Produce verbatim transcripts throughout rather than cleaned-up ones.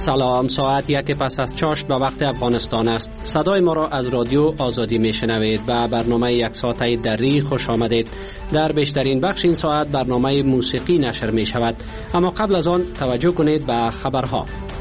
سلام، ساعت یک پس از چاشت به وقت افغانستان است. صدای ما را از رادیو آزادی میشنوید و برنامه یک ساعته دری خوش آمدید. در بیشترین بخش این ساعت برنامه موسیقی نشر می شود، اما قبل از آن توجه کنید به خبرها.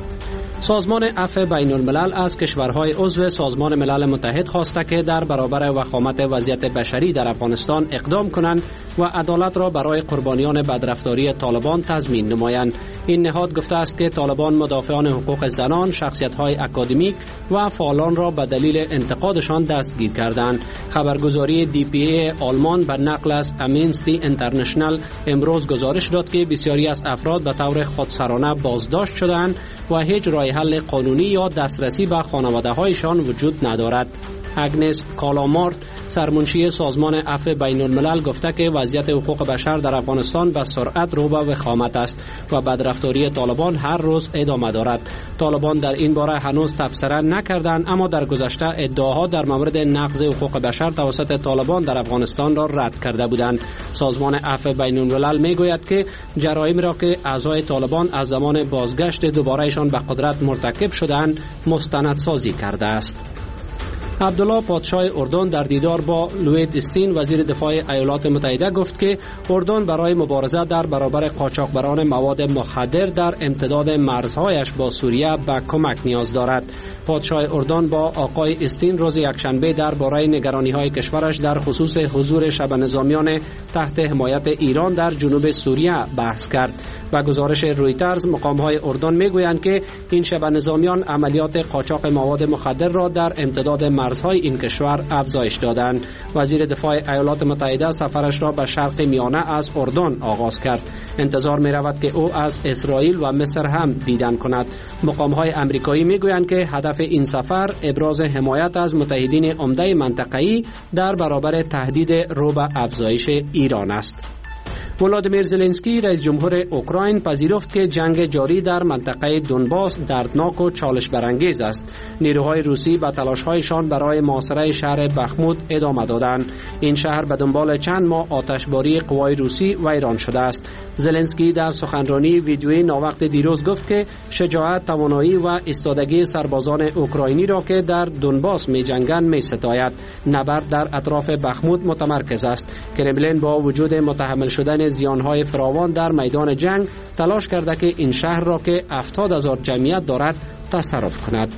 سازمان عفو بین الملل از کشورهای عضو سازمان ملل متحد خواسته که در برابر وخامت وضعیت بشری در افغانستان اقدام کنند و عدالت را برای قربانیان بدرفتاری طالبان تضمین نمایند. این نهاد گفته است که طالبان مدافعان حقوق زنان، شخصیت‌های اکادمیک و فعالان را به دلیل انتقادشان دستگیر کردند. خبرگزاری دی پی ای آلمان بر نقل از امنستی اینترنشنال امروز گزارش داد که بسیاری از افراد به طور خودسرانه بازداشت شدند و هیچ راه حل قانونی یا دسترسی به خانواده‌هایشان وجود ندارد. اگنس کالامارت، سرمنشی سازمان عفو بین الملل، گفته که وضعیت حقوق بشر در افغانستان به سرعت رو به وخامت است و بدرفتاری طالبان هر روز ادامه دارد. طالبان در این باره هنوز تبصره نکردند، اما در گذشته ادعاها در مورد نقض حقوق بشر توسط طالبان در افغانستان را رد کرده بودند. سازمان عفو بین الملل میگوید که جرایم را که اعضای طالبان از زمان بازگشت دوبارهشان به قدرت مرتکب شدند مستندسازی کرده است. عبدالله پادشاه اردن در دیدار با لوید استین وزیر دفاع ایالات متحده گفت که اردن برای مبارزه در برابر قاچاقبران مواد مخدر در امتداد مرزهایش با سوریه به کمک نیاز دارد. پادشاه اردن با آقای استین روز یکشنبه درباره نگرانی‌های کشورش در خصوص حضور شبه نظامیان تحت حمایت ایران در جنوب سوریه بحث کرد. و گزارش رویترز، مقام‌های اردن میگویند که این شبه نظامیان عملیات قاچاق مواد مخدر را در امتداد مرزهای این کشور افزایش دادند. وزیر دفاع ایالات متحده سفرش را به شرق میانه از اردن آغاز کرد. انتظار می رود که او از اسرائیل و مصر هم دیدن کند. مقام‌های آمریکایی میگویند که هدف این سفر ابراز حمایت از متحدین عمده منطقه‌ای در برابر تهدید رو به افزایش ایران است. ولادیمیر زلنسکی رئیس جمهور اوکراین پذیرفت که جنگ جاری در منطقه دونباس دردناک و چالش برانگیز است. نیروهای روسی به تلاش‌هایشان برای محاصره شهر بخمود ادامه دادند. این شهر به دنبال چند ماه آتشباری قوای روسی ویران شده است. زلنسکی در سخنرانی ویدیویی ناوقت دیروز گفت که شجاعت، توانایی و ایستادگی سربازان اوکراینی را که در دونباس می‌جنگند می‌ستاید. نبرد در اطراف بخمود متمرکز است. کرملین با وجود متحمل شدن زیانهای فراوان در میدان جنگ تلاش کرده که این شهر را که هفتاد هزار جمعیت دارد تصرف کند.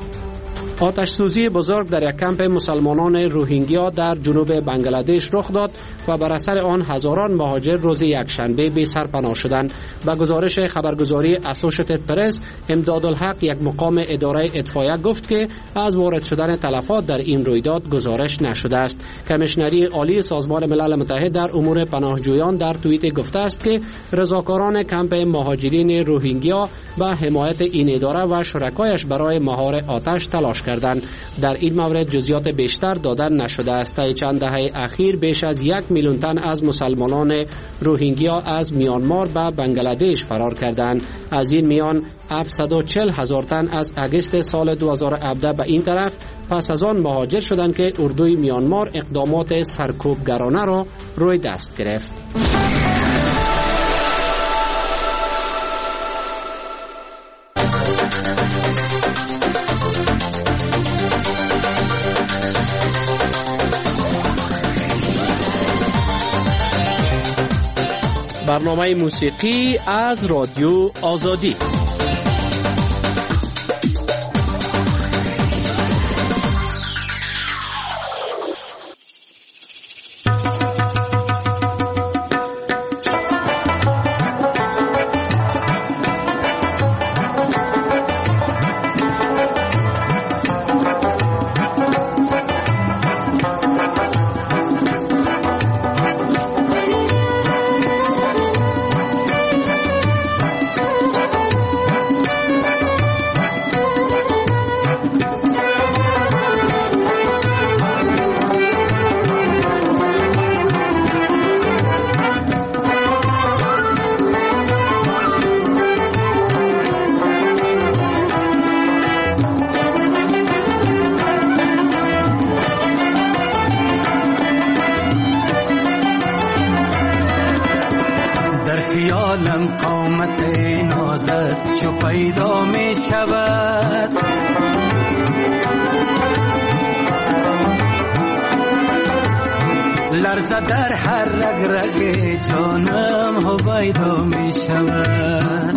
آتش سوزی بزرگ در یک کمپ مسلمانان روهینگیا در جنوب بنگلادش رخ داد و بر اثر آن هزاران مهاجر روز یکشنبه بی سرپناه شدند. به گزارش خبرگزاری اسوشیتد پرس، امدادالحق، یک مقام اداره اطفایه، گفت که از وارد شدن تلفات در این رویداد گزارش نشده است. کمیشنری عالی سازمان ملل متحد در امور پناهجویان در توییت گفته است که رضاکاران کمپ مهاجرین روهینگیا به حمایت این اداره و شرکایش برای مهار آتش تلاش کردند. در این مورد جزئیات بیشتر دادن نشده است. طی چند دهه اخیر بیش از یک میلیون تن از مسلمانان روهینگیا از میانمار به بنگلادش فرار کردند. از این میان هفتصد و چهل هزار تن از اگست سال دو هزار و هفده به این طرف پس از آن مهاجر شدند که اردوی میانمار اقدامات سرکوبگرانه را روی دست گرفت. برنامه موسیقی از رادیو آزادی. در خیالم قامت نازت چو پیدا می شود، لرزه در هر رگ رگ جانم هویدا می شود.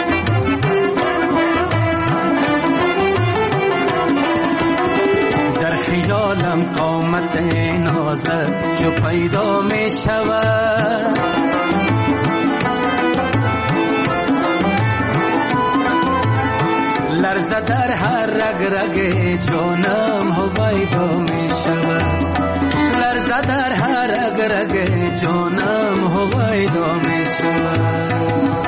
در خیالم قامت نازت چو پیدا می شود، لرزه در هر رگ رگ جانم هویدا می شود، لرزه در هر رگ رگ جانم هویدا می شود.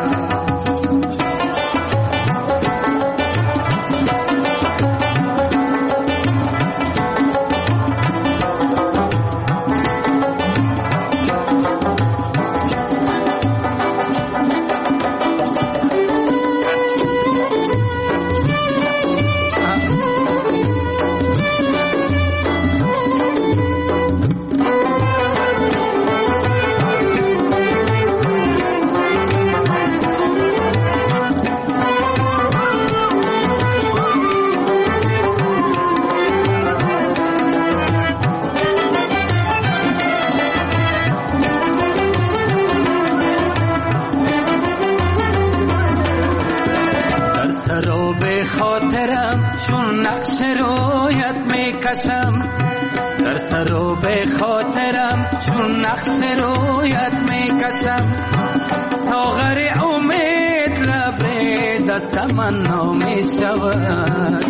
سراب خاطرم چون نقش رویت می کشم، در سراب خاطرم چون نقش رویت می کشم، ساغر امید لبریز از تمنا می شود،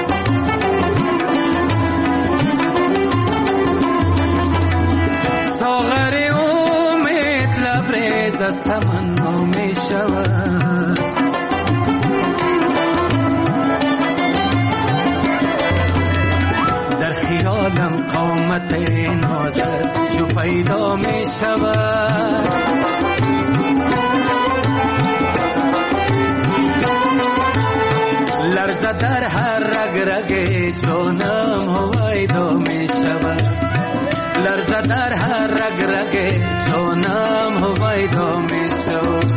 ساغر امید لبریز از تمنا می شود. در خیالم قامت نازت چو پیدا می شود، لرزه در هر رگ رگ جانم هویدا می شود، لرزه در هر رگ رگ جانم هویدا می شود.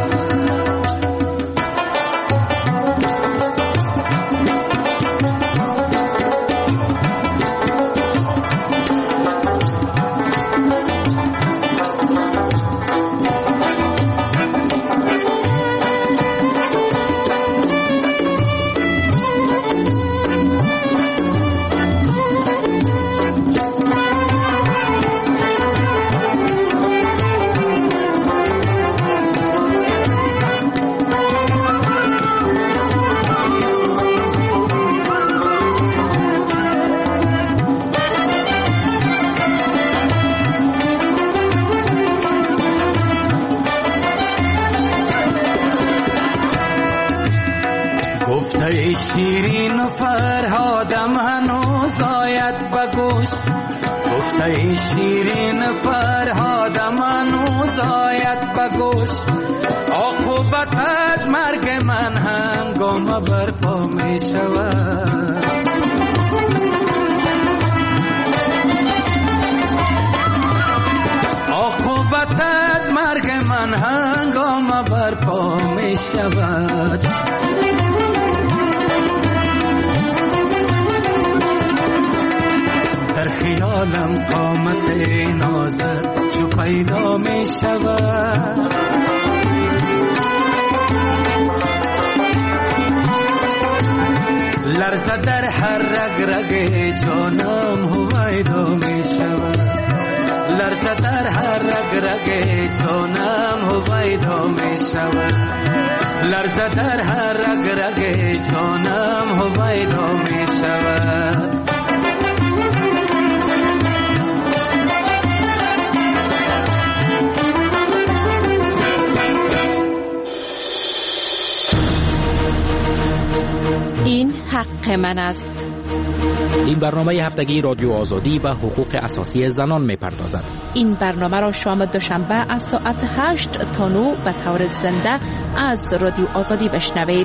گفته شیرین و فرهادم هنوز آید بگوش، گفته شیرین فرهادم هنوز آید بگوش، عاقبتت مرگ من هنگام برپا می شود، عاقبتت مرگ من هنگام برپا می شود. در خیالم قامت نازت چو پیدا می شود، لرزه در هر رگ رگ جانم هویدا می شود، لرزه در هر رگ رگ جانم هویدا می شود، لرزه در هر رگ رگ جانم هویدا می شود. این حق من است. این برنامه هفتگی رادیو آزادی و حقوق اساسی زنان می پردازد. این برنامه را شام دوشنبه از ساعت هشت تا نه به طور زنده از رادیو آزادی بشنوید.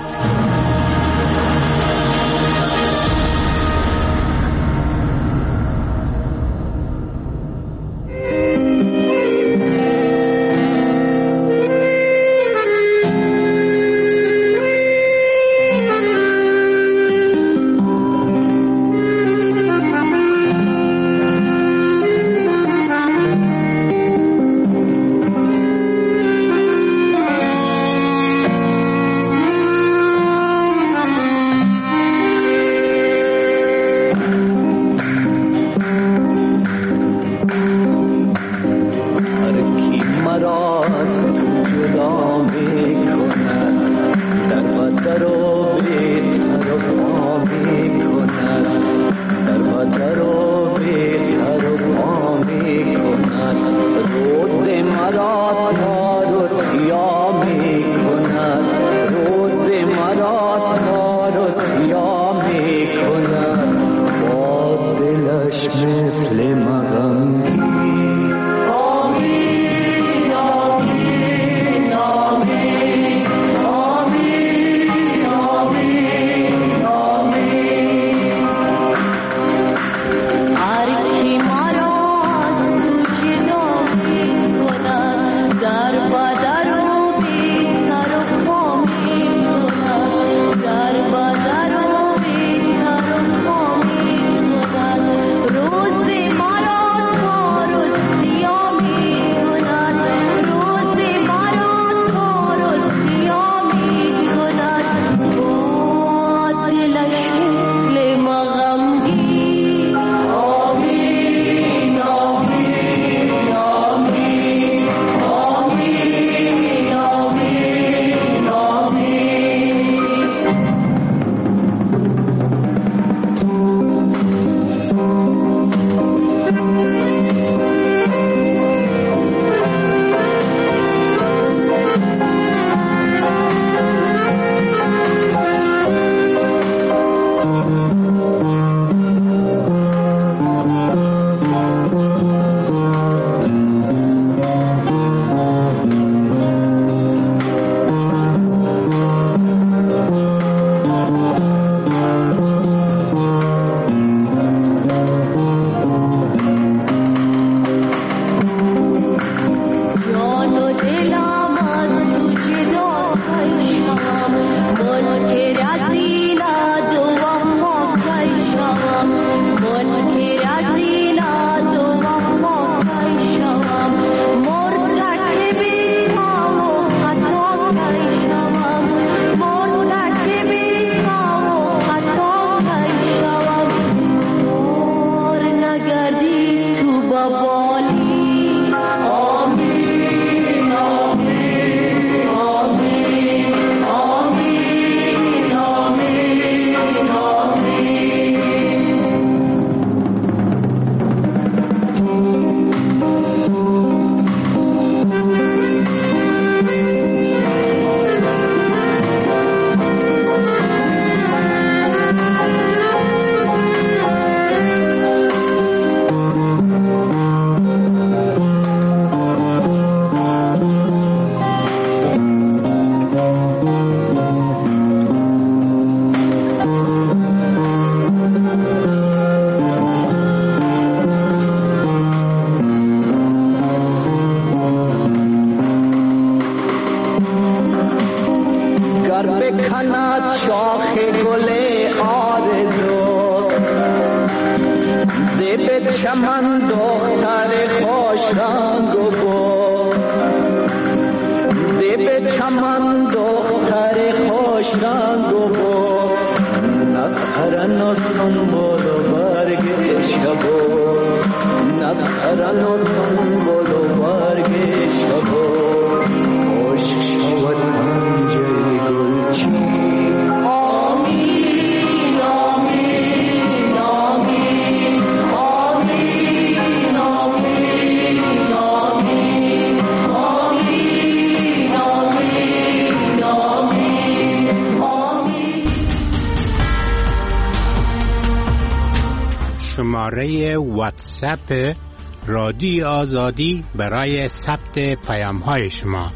شماره واتساپ رادیو آزادی برای ثبت پیام های شما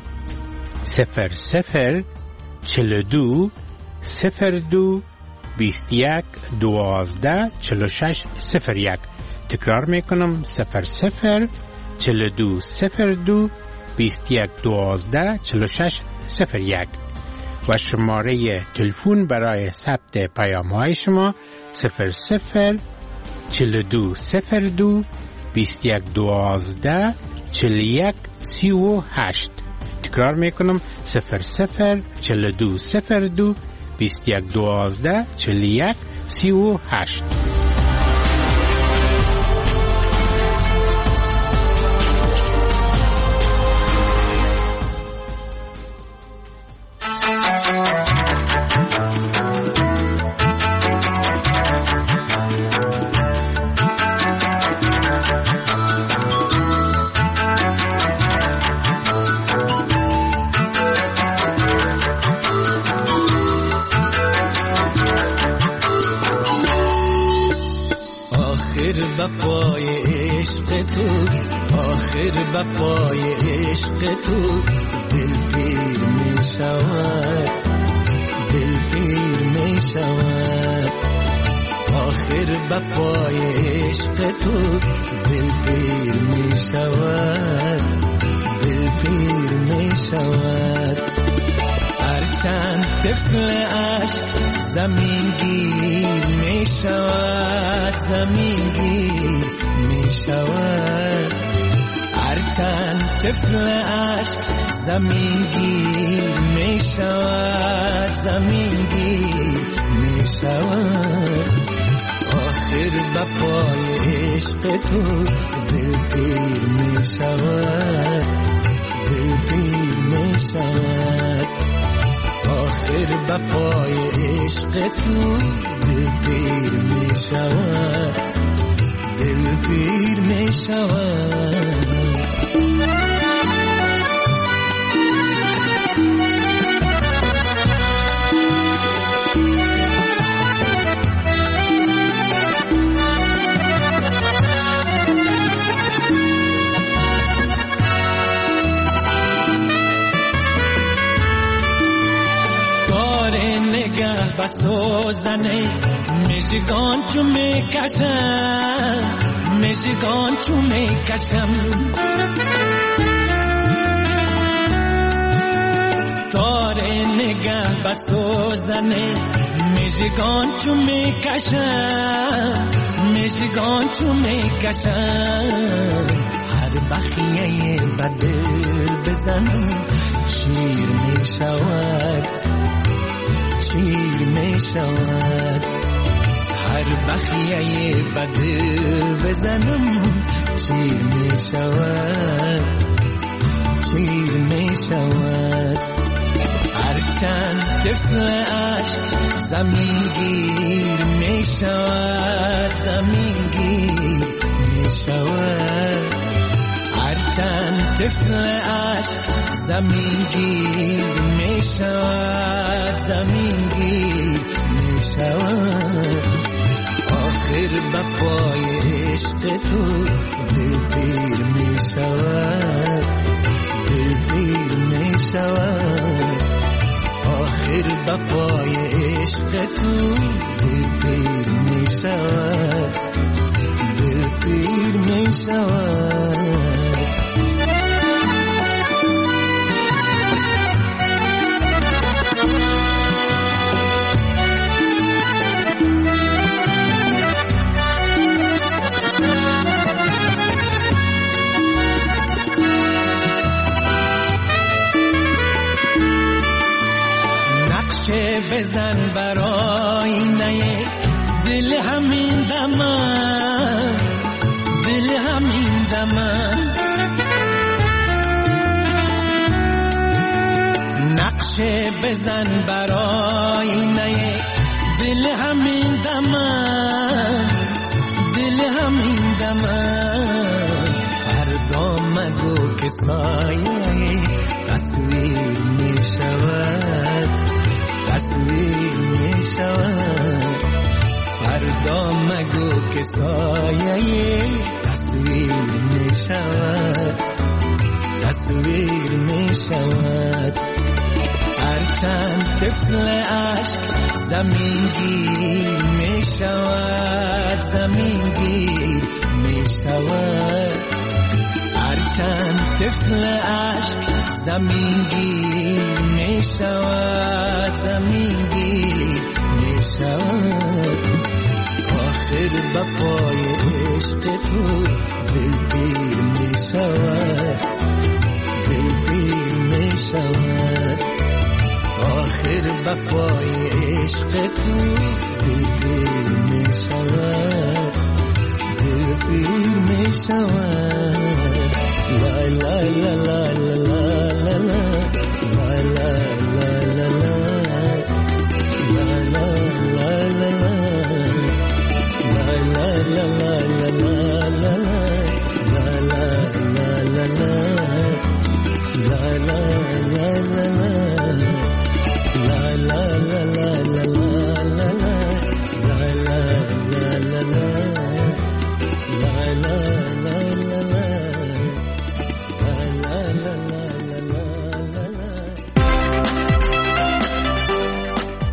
صفر صفر چهل و دو صفر دو بیست و یک دوازده چهل و شش صفر یک. تکرار میکنم صفر صفر چهل و دو صفر دو بیست و یک دوازده چهل و شش صفر یک و شماره تلفن برای ثبت پیام های شما صفر صفر چهل و دو صفر دو بیست و یک دوازده چهل و یک سی و هشت. تکرار میکنم صفر صفر چهل و دو صفر دو بیست و یک دوازده چهل و یک سی و هشت. بپای عشق تو، آخر بپای عشق تو دل پیر می شود، دل پیر می شود. آخر بپای عشق تو دل پیر می شود، دل پیر می شود. هرچند طفل عشق زمین گیر می شود، زمین گیر می شود. هرچند طفل عشق زمین گیر می شود، زمین گیر می شود. آخر بپای عشق تو دل پیر می شود، دل پیر می شود. آخر بپای عشق تو دل پیر می شود، دل پیر می شود. بسوزنه مژگان چو میکشم، مژگان چو میکشم. تار نگه بسوزنه مژگان چو میکشم، مژگان چو میکشم. هر بخیه بدل بزنم شیر می شود، شیر می شود. هر بخیه بدل بزنم شیر می شود، شیر می شود. هرچند طفل عشق زمین گیر می شود، زمین گیر می شود. هرچند طفل عشق زمین گیر می شود، زمین گیر می شود. آخر بپای عشق تو دل پیر می شود، دل پیر می شود. آخر بپای عشق تو دل پیر می شود، دل پیر می شود. بزن برای نه دل همین دمم، دل همین دمم. نقشه بزن برای نه دل همین دمم، دل همین دمم. فردا مگو که سایه تصویر می شود، تصویر می شود. فردا مگو که سایه تصویر می شود، تصویر می شود. هرچند طفل عشق زمین گیر می شود، زمین گیر می شود. هرچند طفل عشق زمین گیر می شود، زمین گیر می شود. آخر بپای عشق تو دل پیر می شود، دل پیر می شود. آخر بپای عشق تو دل پیر می شود، دل پیر می شود. لا لا لا لا لا لا لا لا لا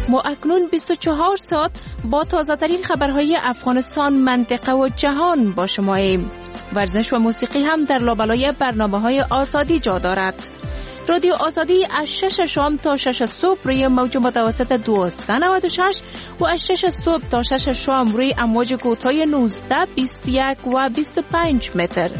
ما اکنون بیست و چهار ساعت با تازه‌ترین خبرهای افغانستان، منطقه و جهان با شماییم. ورزش و موسیقی هم در لابلای برنامه‌های آزادی جا دارد. رادیو آزادی از شش شام تا شش صبح روی موج متوسط دویست و نود و شش و از شش صبح تا شش شام روی امواج کوتاه نوزده، بیست و یک و بیست و پنج متر.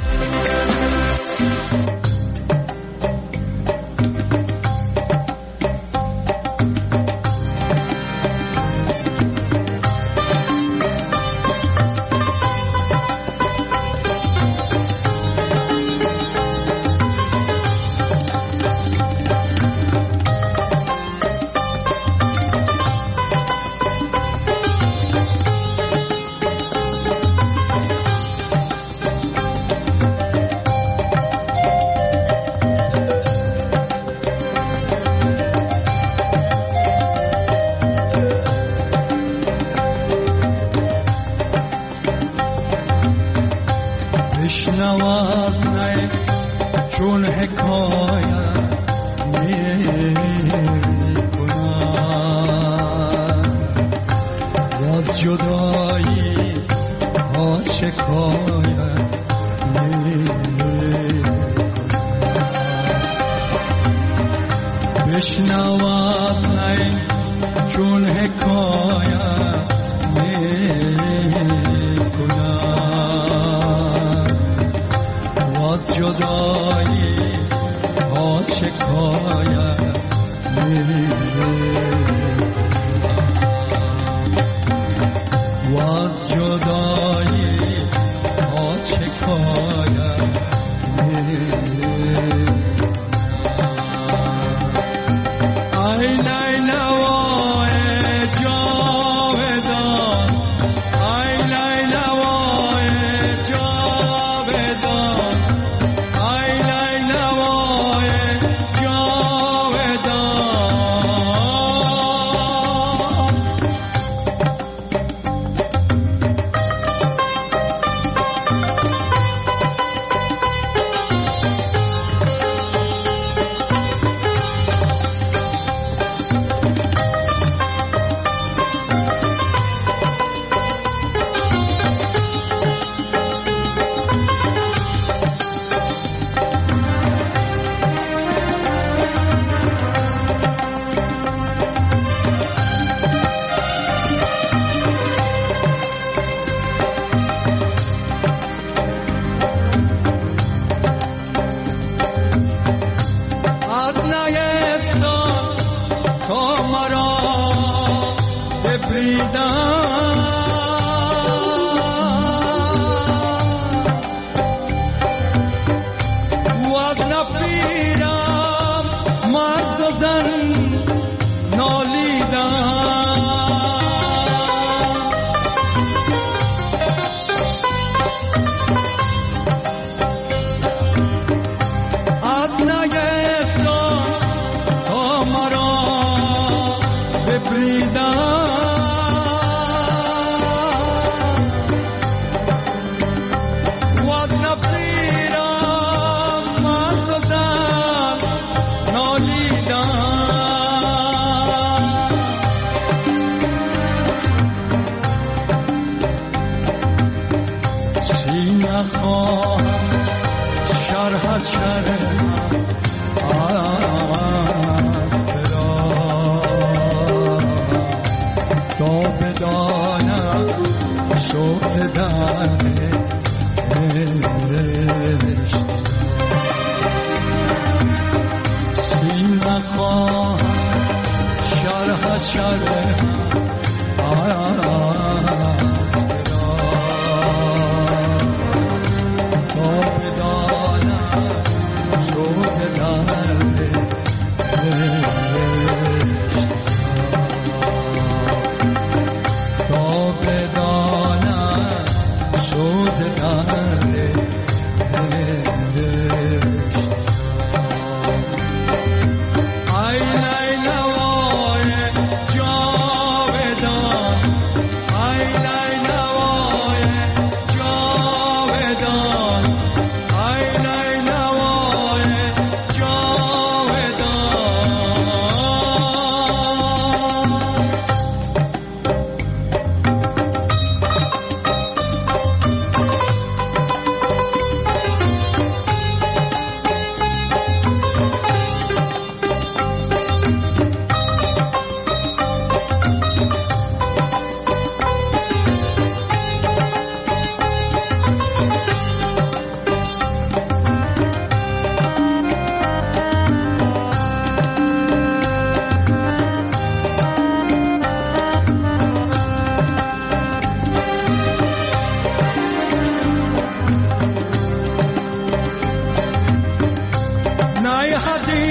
I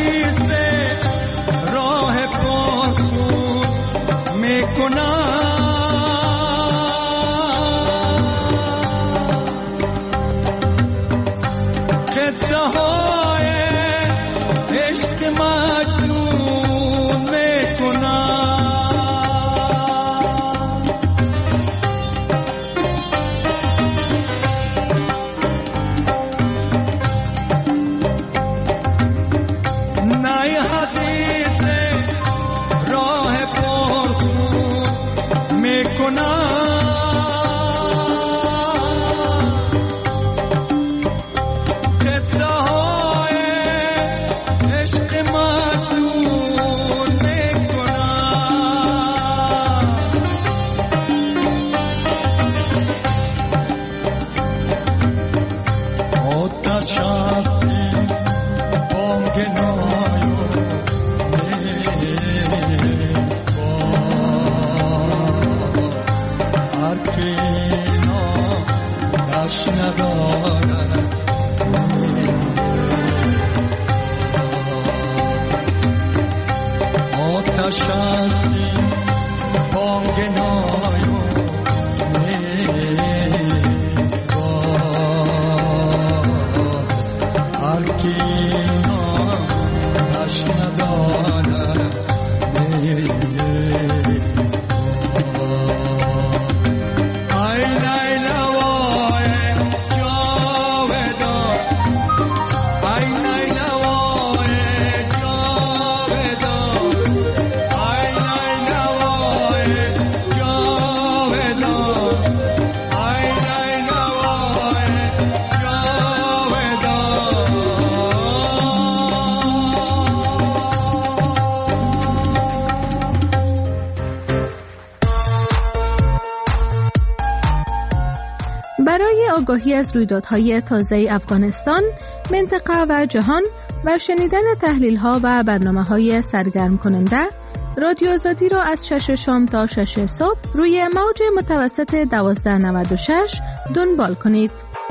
حدیث راه پرخون میکنم قصه های عشق مجنون میکنم نای حدیث راه پرخون میکنم برای آگاهی از رویدادهای تازه افغانستان، منطقه و جهان و شنیدن تحلیل‌ها و برنامه‌های سرگرم کننده، رادیو آزادی را از شش شام تا شش صبح روی موج متوسط دوازده نود و شش دنبال کنید.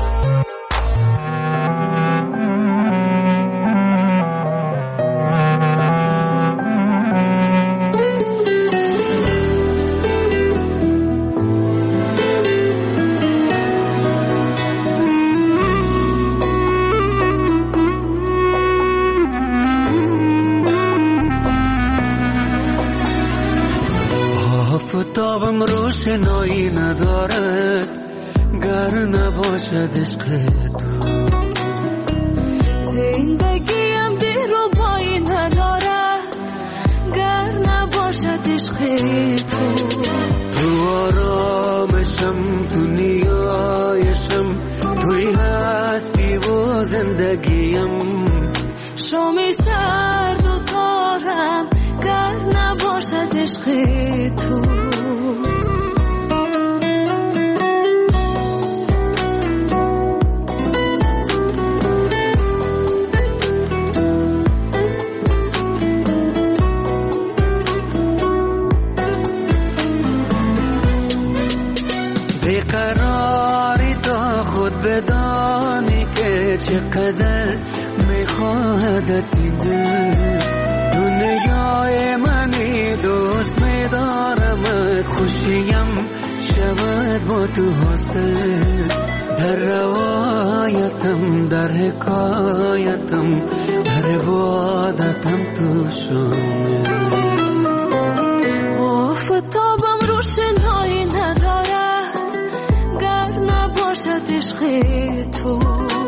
آفتابم روشنایی ندارد گر نباشد عشق تو، زندگیم دلربایی ندارد گر نباشد عشق تو. تو آرامشم، تو نیایشم، توی هستی و زندگیم. شامی سرد و تارم گر نباشد عشق تو. بیقراری تا خود بدانی که چقدر میخواهدت این دل. دنیای منی دوست میدارمت، خوشیم شود با تو حاصل. در روایتم، در حکایتم، در عبادتم تو شامل. آفتابم روشنایی ندارد گر نباشد عشق تو.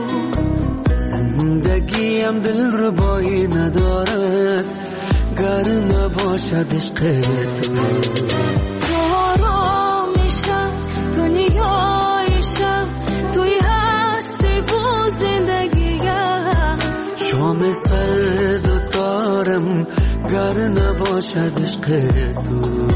زندگیم دلربایی ندارد گر نباشد عشق تو. تو آرامیشم، تو نیایشم، توی هستی و زندگیم. شام سرد و تارم گر نباشد عشق تو.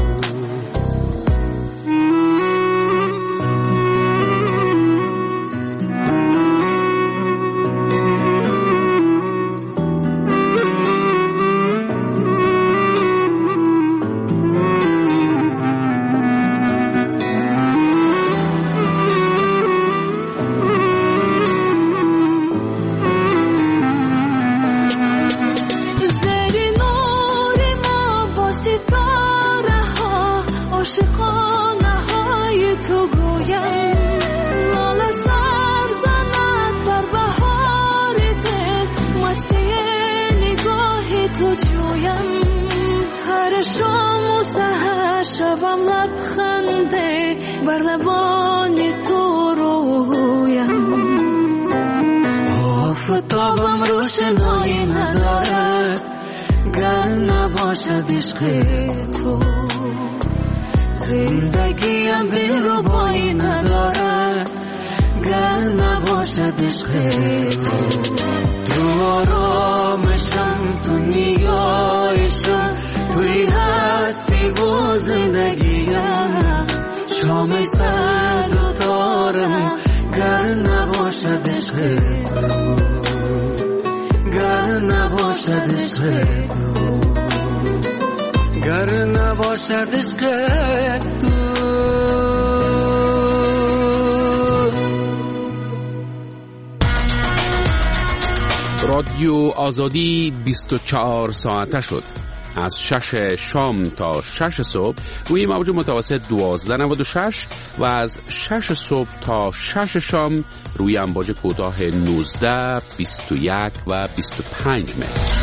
عاشقانه های تو گویم لاله سر زند در بهار دل مستی نگاه تو جویم هر شام و سحر شبم لبخنده بر لبان تو رویم آفتابم روشنایی ندارد گر نباشد عشق تو زندگیم دلربایی ندارد گر نباشد عشق تو تو آرامشم تو نیایشم توی هستی و زندگیم شام سرد و تارم گر نباشد عشق تو گر نباشد عشق تو گر نباشد عشق تو رادیو آزادی بیست و چهار ساعته شد. از شش شام تا شش صبح روی موج متوسط دوازده نود و شش و از شش صبح تا شش شام روی امواج کوتاه نوزده، بیست و یک و بیست و پنج متر.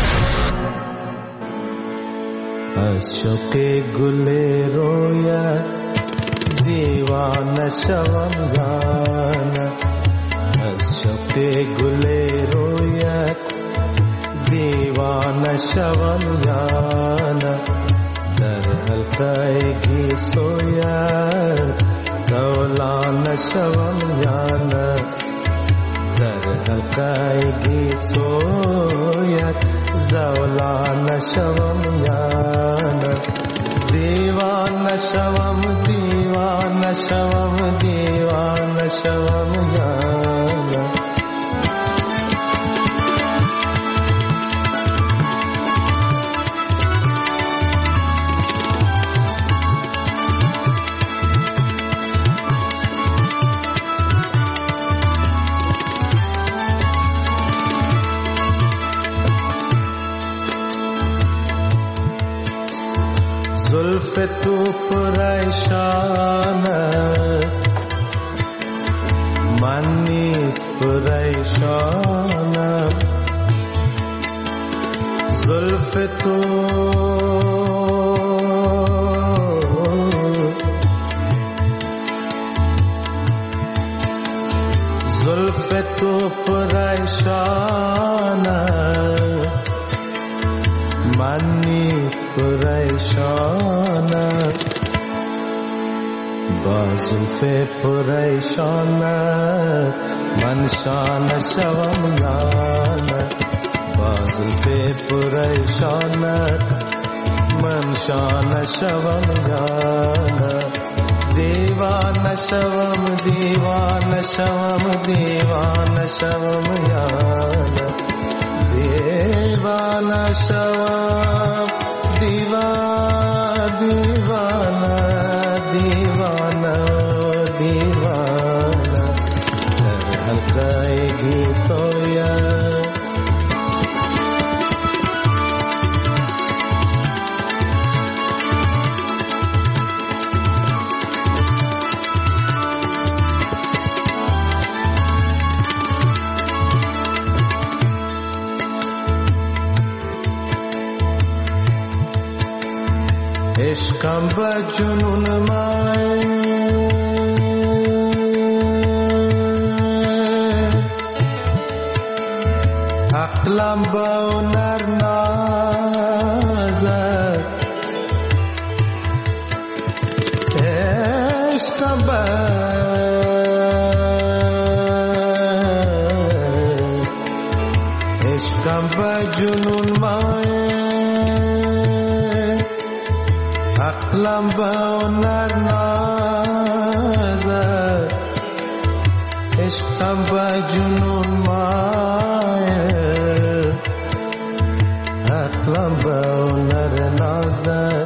از شوق گل رویت دیوانه شوم جان از شوق گل رویت دیوانه شوم جان در حلقه گی سویت زولانه شوم جان در حلقه گی سویت زولانه شوم جان دیوانه شوم دیوانه شوم دیوانه شوم جان زلف تو پریشان است من نیز پریشانم زلف تو زلف تو پریشان است من نیز پریشانم با زلف پریشانم من شانه شوم جان با زلف پریشانم من شانه شوم جان دیوانه شوم دیوانه شوم دیوانه شوم جان دیوانه شوم دیوانه دیوانه دیوانه دیوانه در حلقه گی سویم عشقم به جنون من عقلم به هنر نازد عشقم به عشقم به جنون من عقلم به هنر نازد عشقم به جنون مایل عقلم به هنر نازد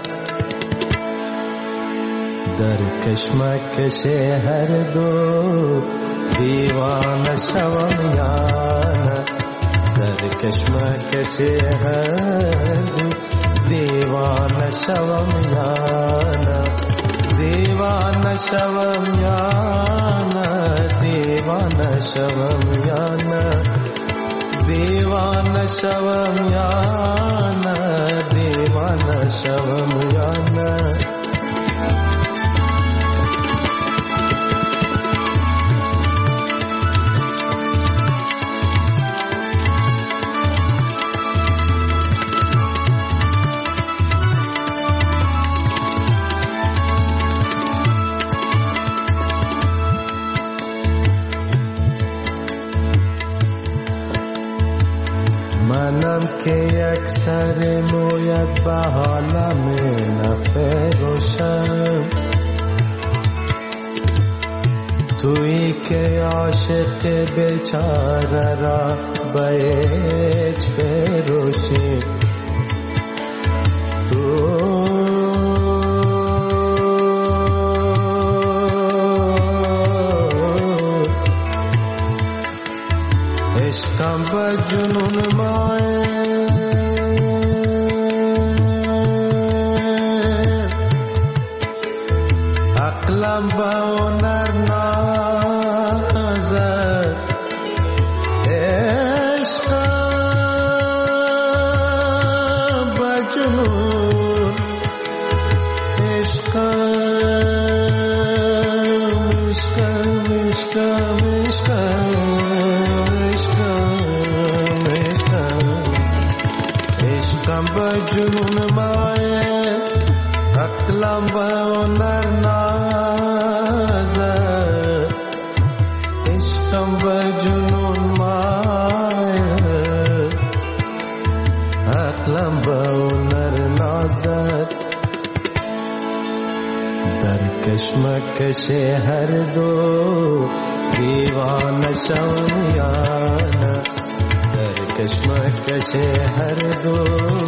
در کشمکش هر دو دیوانه شوم یانه در کشمکش هر دو دیوانه شوم یانه دیوانه شوم یا نه دیوانه شوم یا نه دیوانه شوم یا نه دیوانه شوم یا نه منم که یک سر مویت به حالم نفروشم تویی که عاشق بیچاره را باید فروشی تو عشقم به جنون مایه عقلم به هنر نازد عشقم به جنون عشقم عشقم عشقم عشقم با جنون مایه عقلم با هنر نازد عشقم با جنون مایه عقلم با هنر نازد در کشمکش هر دو دیوانه شوم یا نه کشمکش هر دو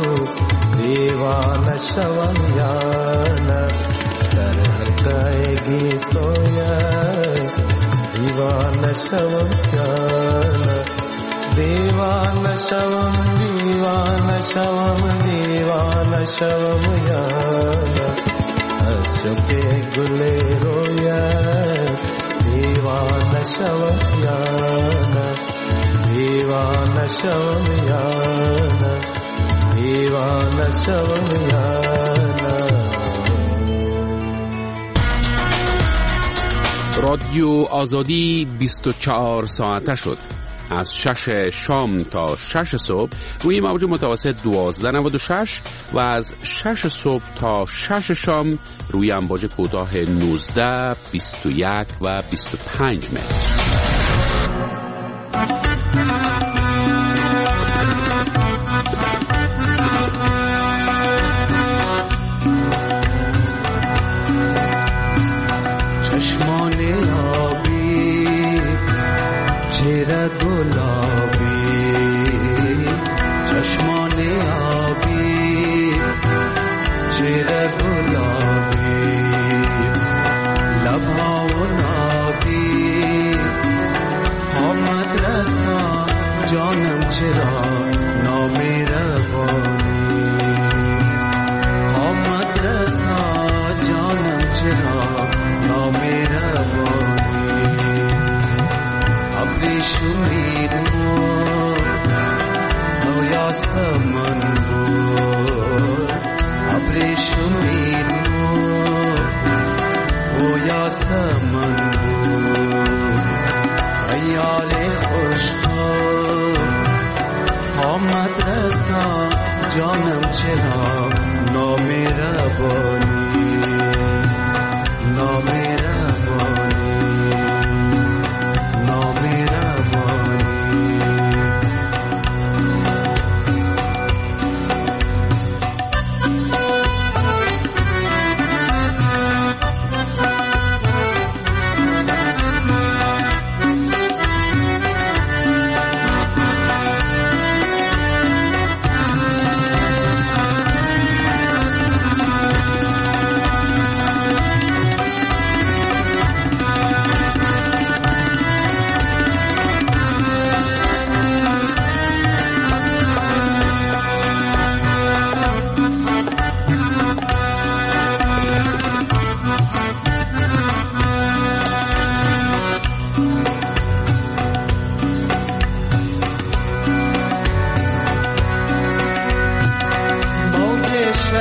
دیوانه شوم یا نه در حلقه‌گی سویت دیوانه شوم یا نه دیوانه شوم دیوانه شوم دیوانه شوم یا نه از شوق گل رویت دیوانه شوم یا نه دیوانه شوم یا نه دیوانه شوم یا نه. رادیو آزادی بیست و چهار ساعته شد. از شش شام تا شش صبح روی موج متوسط دوازده نود و شش و از شش صبح تا شش شام روی امواج کوتاه نوزده، بیست و یک و بیست و پنج متر.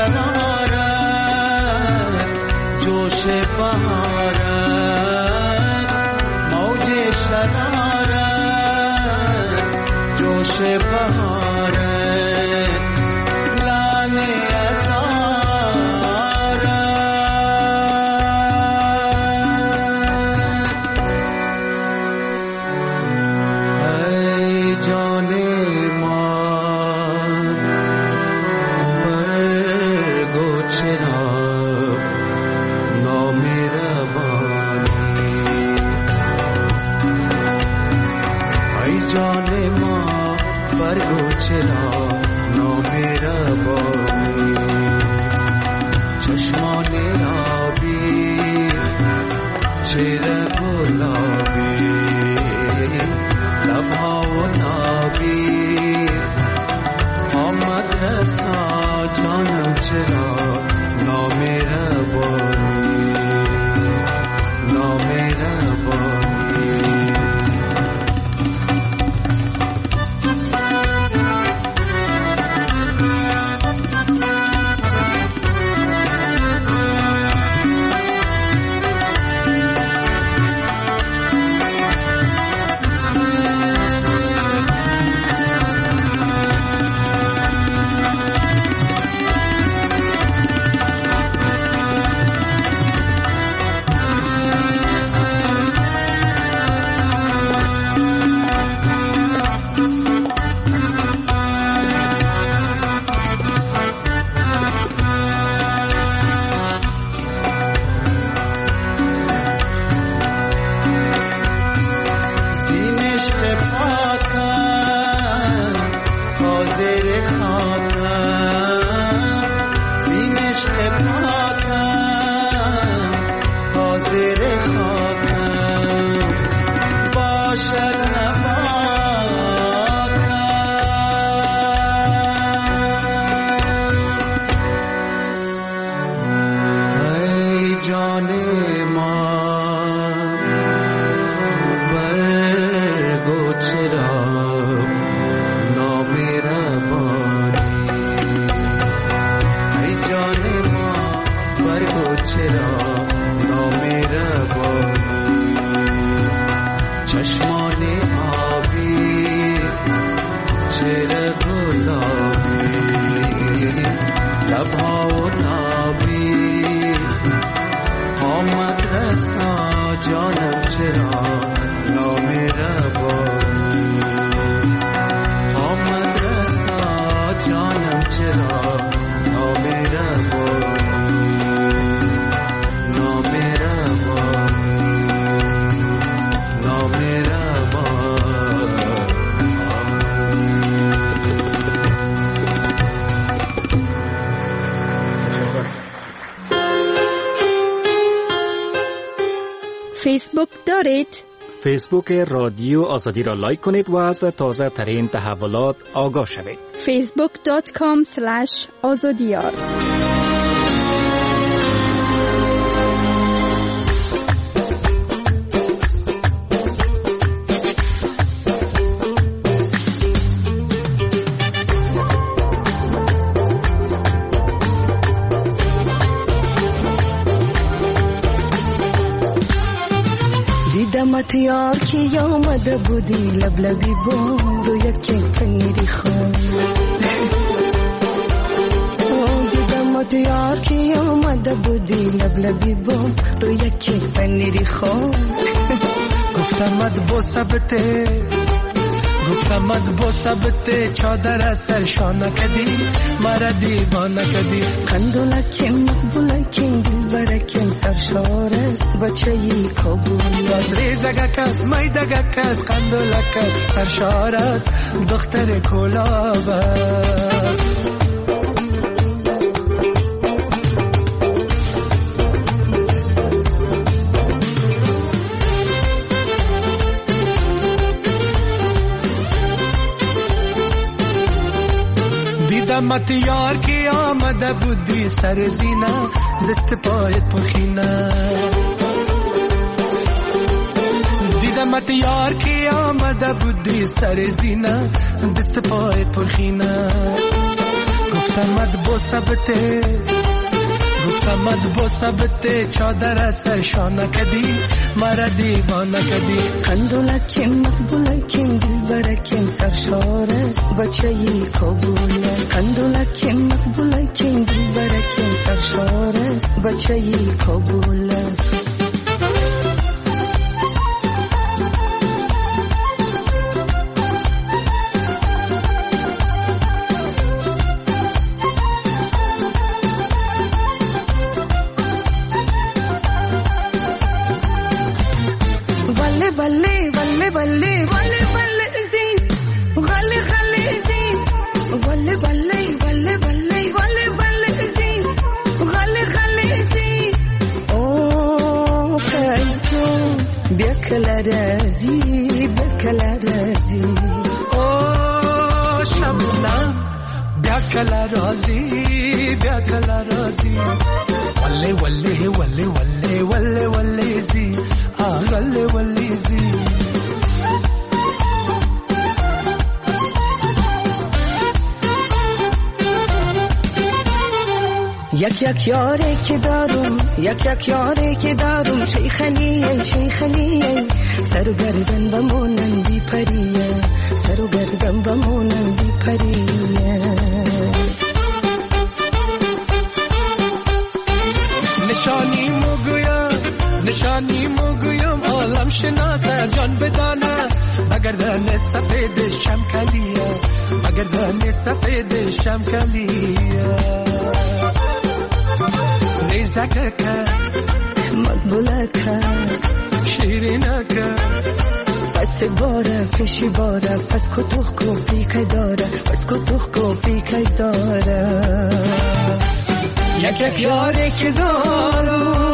شرارت جوش بهارت موج شرارت جوش بهارت لانه فیسبوک دارید؟ فیسبوک رادیو آزادی را لایک کنید و از تازه ترین تحولات آگاه شوید. فیسبوک دات کام اسلش آزادیار. دیدمت یار کی آمده بودی لبلبی بام رو یکی پنیری خون دیدمت یار کی آمده بودی لبلبی بام رو یکی پنیری خون گفتمت با ثبته گفتمت با ثبته چادر سرشانه کدی مرا دیوانه کدی قندولکیم مقبولکیم دلبرکیم سرشار است بچه ای کابل از ریزگه کس میدگه کس قندولک سرشار است دختر کلاب است دیدمت یار کی آمده بودی سر زینه دست پایت پرخینه دیدمت یار کی آمده بودی سر زینه دست پایت پرخینه گفتمت با سبته گفتمت با سبته چادر سرشانه کدی مرا دیوانه کدی قندولکیم مقبولکیم دلبرکیم سرشار است بچه ی کابوله قندولکیم مقبولکیم دلبرکیم سرشار است بچه ی کابوله کلارزی بکلارزی او شبنم بیا کلارزی بیا کلارزی وله وله وله وله وله وله زی آه وله وله زی یک یک یاری که دارم یک یک یاری که دارم شیخلیه شیخلیه سر و گردن بمونن بی پریه سر و گردن بمونن بی پریه نشانی مگویم نشانی مگویم عالم شناسه جان بدانه بگردن سفید شمکلیه بگردن سفید شمکلیه نیزکه مقبولکه شیرینکه پس باره پیشی باره پس کتوخ کو پیکای داره پس کتوخ کو پیکای داره یک یک یاری که دارم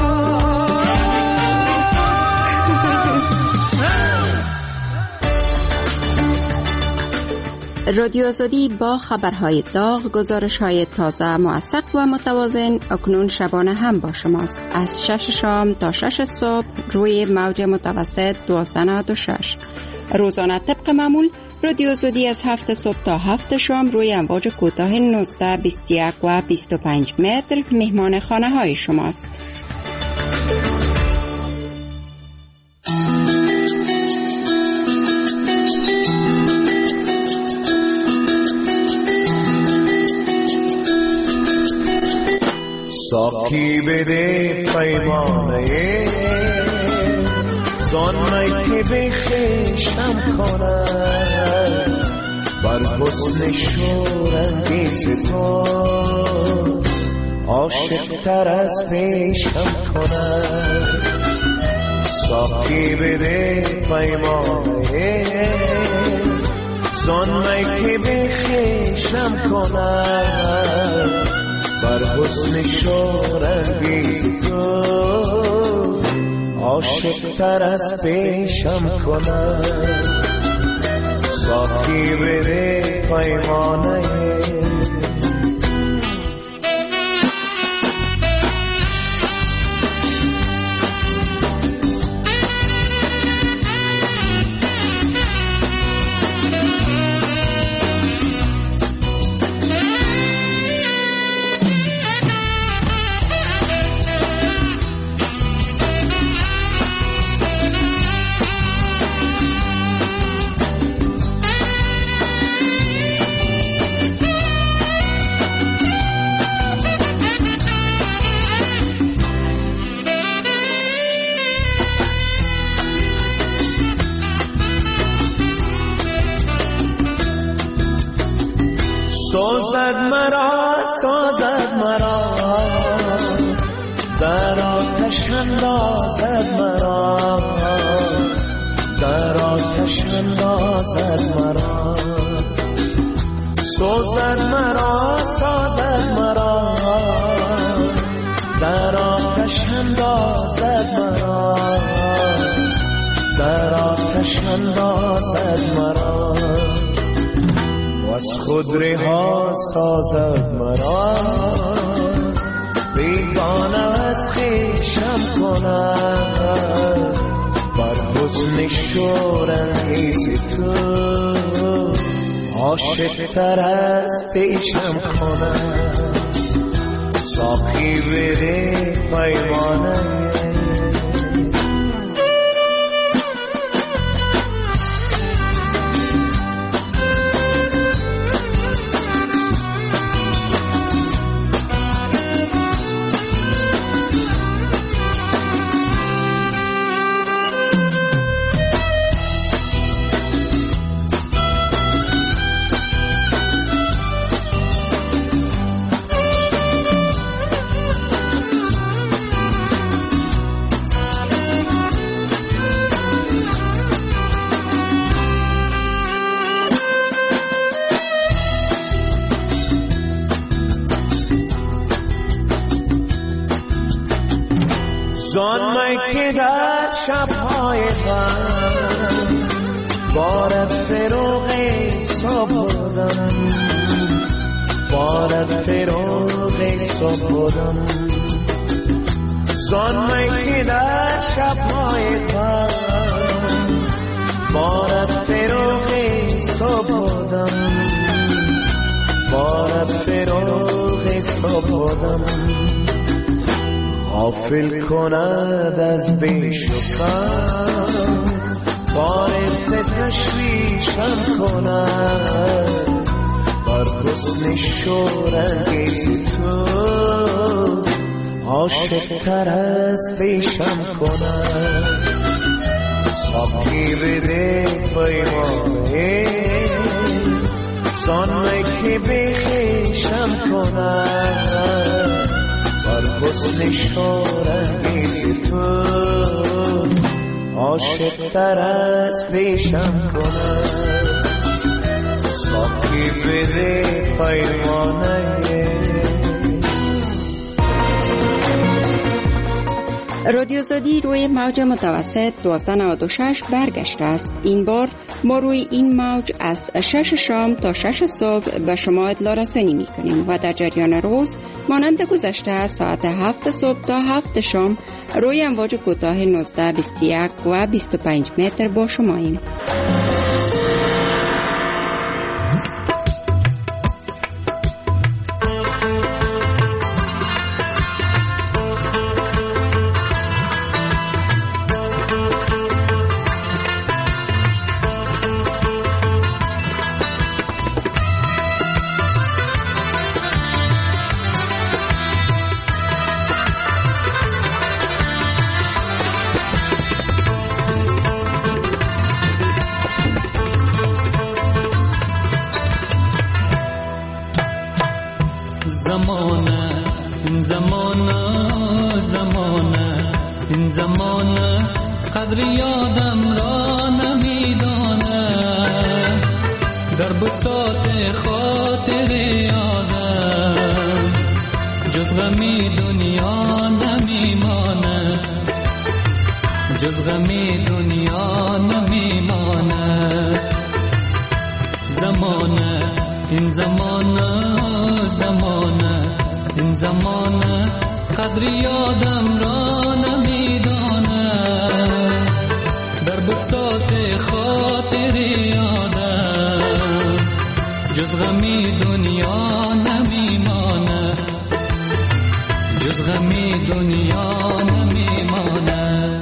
رادیو آزادی با خبرهای داغ، گزارش‌های تازه، موثق و متوازن اکنون شبانه هم با شماست. از شش شام تا شش صبح روی موج متوسط دوازده نود و شش. روزانه طبق معمول رادیو آزادی از هفت صبح تا هفت شام روی امواج کوتاه نوزده، بیست و یک و بیست و پنج متر مهمان خانه های شماست. ساقی بده پیمانه زانمه که به خشم کند بر حسن شورانگیز تو عاشق تر از پیشم کند ساقی بده پیمانه زانمه که به خشم کند بر حسن شورانگیز تو عاشق تر از پیشم کند ساقی بده پیمانه سازد مرا سازد مرا در آتش اندازد مرا در آتش اندازد مرا سازد مرا سازد مرا در آتش اندازد مرا در آتش اندازد مرا از خود رها سازد مرا بیگانه از خویشم کند بر حسن شورانگیز تو عاشق تر از پیشم کنم ساقی بده پیمانه زان که در شب‌های غم بارد فروغ صبح بودم بارد فروغ صبح بودم زان که در شب‌های غم بارد فروغ صبح بودم بارد فروغ صبح بودم غافل کند از بیش و کم باعث تشویشم کند بر حسن شورانگیز تو عاشق تر از پیشم کند ساقی بده پیمانه زان که بخیشم کند بر حسن شورانگیز تو عاشق تر از پیشم کند ساقی بده پیمانه. رادیو آزادی روی موج متوسط دوازده نود و شش برگشته است. این بار ما روی این موج از شش شام تا شش صبح به شما اطلاع رسانی می کنیم و در جریان روز مانند گذشته ساعت هفت صبح تا هفت شام روی امواج کوتاه نوزده، بیست و یک و بیست و پنج متر با شماییم. زمانه این زمانه زمانه این زمانه قدر یادم را نمیدانه در بساط خاطر یادم جز غمی دنیا نمیمانه جز غمی دنیا نمیمانه زمانه این زمانه زمانه این زمانه قدر یادم را نمیدانه در بساط خاطر یادم جز غمی دنیا نمیمانه جز غمی دنیا نمیمانه.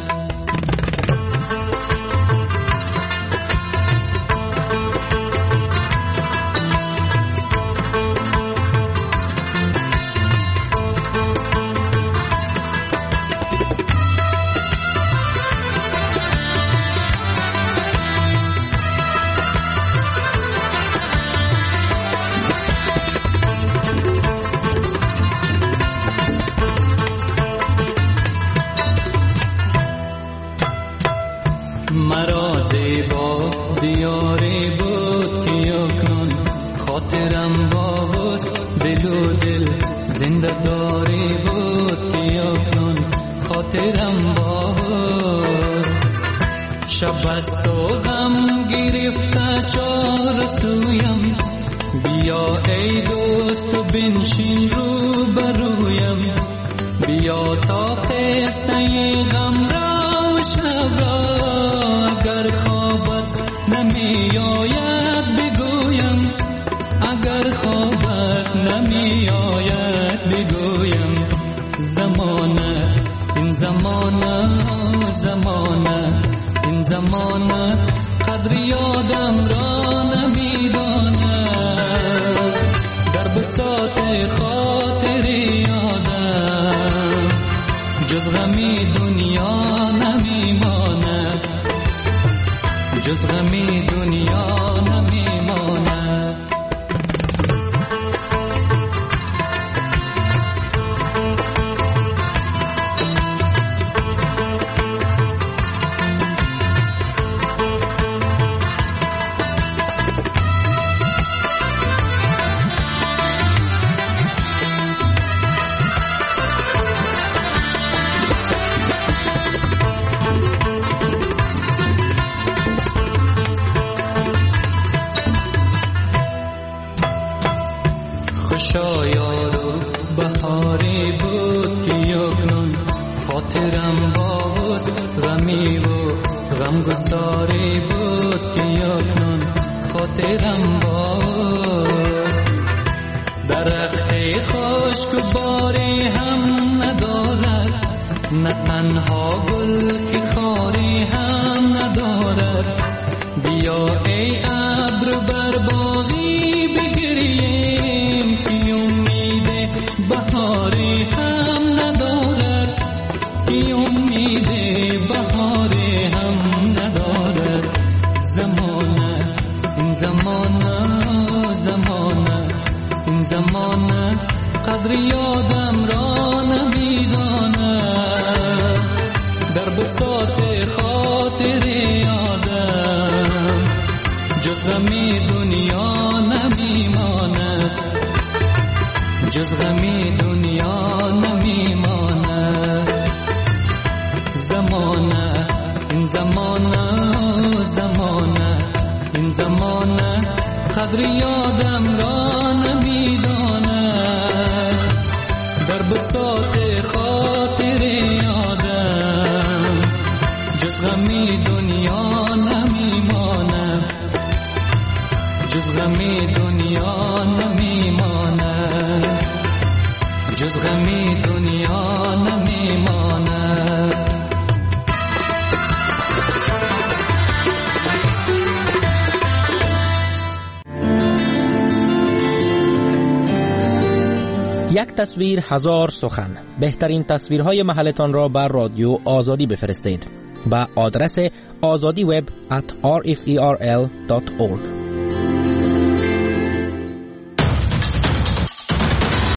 مرا زیبا دیاری بود که اکنون خاطرم با حسن دل و دل زنده داری بود که اکنون خاطرم با حسن شب است و غم گرفته چار سویم بیا ای دوست و بنشین رو برویم بیا تا قصه غم را و شب را اگر خوابت نمی آید بگویم باید بگویم زمانه این زمانه زمانه این زمانه قدر یادم را نمیداند در بساط خاطر یادم جز غمی دنیا نمیماند جز غمی دنیا نمیماند شایارو بهاری بود که یکنون خاطرم باز غمی و غمگساری بود که یکنون خاطرم باز درخت خشک و باری هم ندارد نه تنها گل که خاری هم ندارد بیا ای ابر بر باغی بگریم که امید بهاری هم ندارد که امید بهاری هم ندارد زمانه این زمانه زمانه این زمانه قدر یادم را نمیداند در بساط خاطر یادم جز غمی دنیا نمیماند جز غمی دنیا نمیماند زمانه این زمانه زمانه این زمانه قدر یادم را نمیداند در بساط خاطر یادم جز غمی دنیا نمیماند جز غمی دنیا نمیماند جز غمی دنیا نمیماند یک تصویر هزار سخن. بهترین تصویرهای محلتان را بر رادیو آزادی بفرستید به آدرس azadi web at r f e r l dot org.